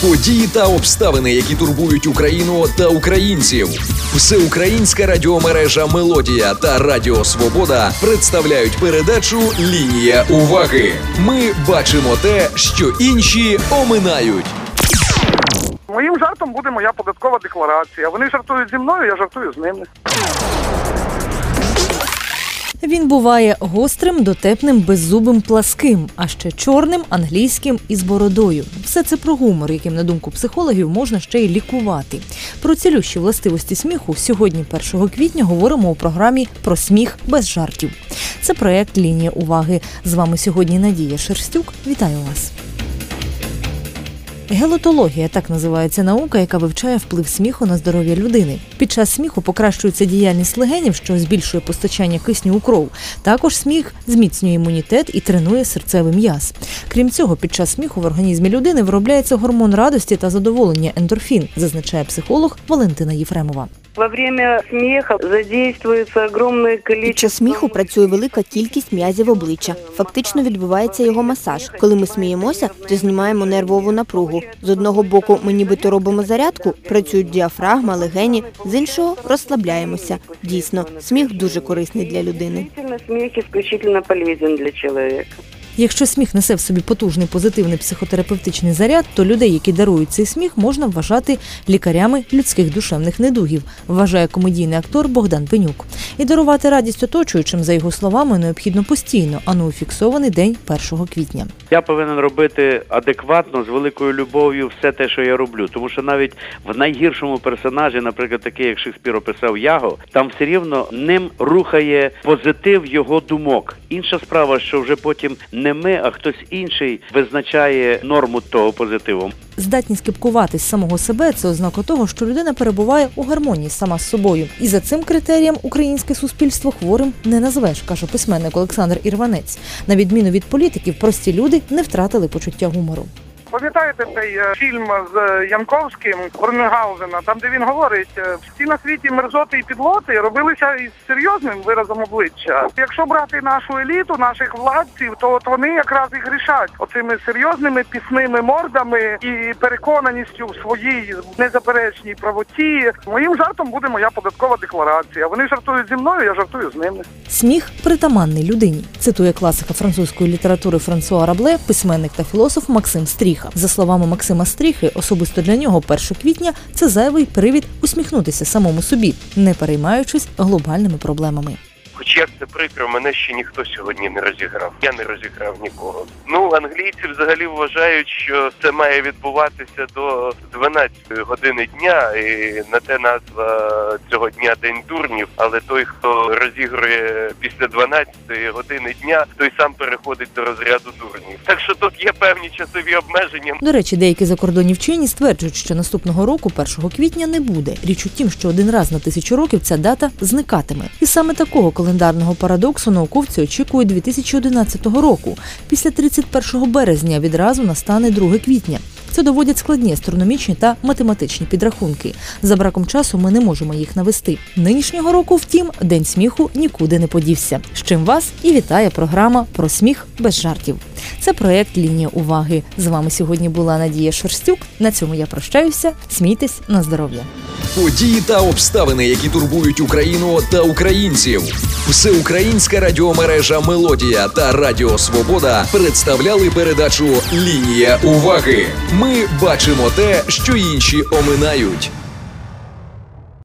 Події та обставини, які турбують Україну та українців. Всеукраїнська радіомережа «Мелодія» та Радіо Свобода представляють передачу «Лінія уваги». Ми бачимо те, що інші оминають. Моїм жартом буде моя податкова декларація. Вони жартують зі мною, я жартую з ними. Він буває гострим, дотепним, беззубим, пласким, а ще чорним, англійським і з бородою. Все це про гумор, яким, на думку психологів, можна ще й лікувати. Про цілющі властивості сміху сьогодні, 1 квітня, говоримо у програмі «Про сміх без жартів». Це проєкт «Лінія уваги». З вами сьогодні Надія Шерстюк. Вітаю вас. Гелотологія – так називається наука, яка вивчає вплив сміху на здоров'я людини. Під час сміху покращується діяльність легенів, що збільшує постачання кисню у кров. Також сміх зміцнює імунітет і тренує серцевий м'яз. Крім цього, під час сміху в організмі людини виробляється гормон радості та задоволення – ендорфін, зазначає психолог Валентина Єфремова. Під час сміху працює велика кількість м'язів обличчя. Фактично відбувається його масаж. Коли ми сміємося, то знімаємо нервову напругу. З одного боку ми нібито робимо зарядку, працюють діафрагма, легені, з іншого розслабляємося. Дійсно, сміх дуже корисний для людини. Сміх исключительно полезен для чоловіка. Якщо сміх несе в собі потужний позитивний психотерапевтичний заряд, то людей, які дарують цей сміх, можна вважати лікарями людських душевних недугів, вважає комедійний актор Богдан Пенюк. І дарувати радість оточуючим, за його словами, необхідно постійно, а не у фіксований день 1 квітня. Я повинен робити адекватно, з великою любов'ю все те, що я роблю. Тому що навіть в найгіршому персонажі, наприклад, такий, як Шекспір описав Яго, там все рівно ним рухає позитив його думок. Інша справа, що вже потім не ми, а хтось інший визначає норму того позитиву. Здатність кепкувати з самого себе – це ознака того, що людина перебуває у гармонії сама з собою. І за цим критерієм українське суспільство хворим не назвеш, каже письменник Олександр Ірванець. На відміну від політиків, прості люди не втратили почуття гумору. Пам'ятаєте цей фільм з Янковським, Хорнгаузена, там, де він говорить, всі на світі мерзоти і підлоти робилися із серйозним виразом обличчя. Якщо брати нашу еліту, наших владців, то от вони якраз і грішать оцими серйозними пісними мордами і переконаністю в своїй незаперечній правоті. Моїм жартом буде моя податкова декларація. Вони жартують зі мною, я жартую з ними. Сміх притаманний людині, цитує класика французької літератури Франсуа Рабле, письменник та філософ Максим Стріха. За словами Максима Стріхи, особисто для нього 1 квітня – це зайвий привід усміхнутися самому собі, не переймаючись глобальними проблемами. Хоч як це прикро, мене ще ніхто сьогодні не розіграв. Я не розіграв нікого. Англійці взагалі вважають, що це має відбуватися до 12 години дня, і на те назва цього дня День дурнів, але той, хто розігрує після 12 години дня, той сам переходить до розряду дурнів. Так що тут є певні часові обмеження. До речі, деякі закордонні вчені стверджують, що наступного року 1 квітня не буде. Річ у тім, що один раз на 1000 років ця дата зникатиме. І саме такого календарного парадоксу науковці очікують 2011 року. Після 31 березня відразу настане 2 квітня. Це доводять складні астрономічні та математичні підрахунки. За браком часу ми не можемо їх навести. Нинішнього року, втім, День сміху нікуди не подівся. З чим вас і вітає програма «Про сміх без жартів». Це проєкт «Лінія уваги». З вами сьогодні була Надія Шерстюк. На цьому я прощаюся. Смійтесь на здоров'я. Події та обставини, які турбують Україну та українців. Всеукраїнська радіомережа «Мелодія» та Радіо Свобода представляли передачу «Лінія уваги». Ми бачимо те, що інші оминають.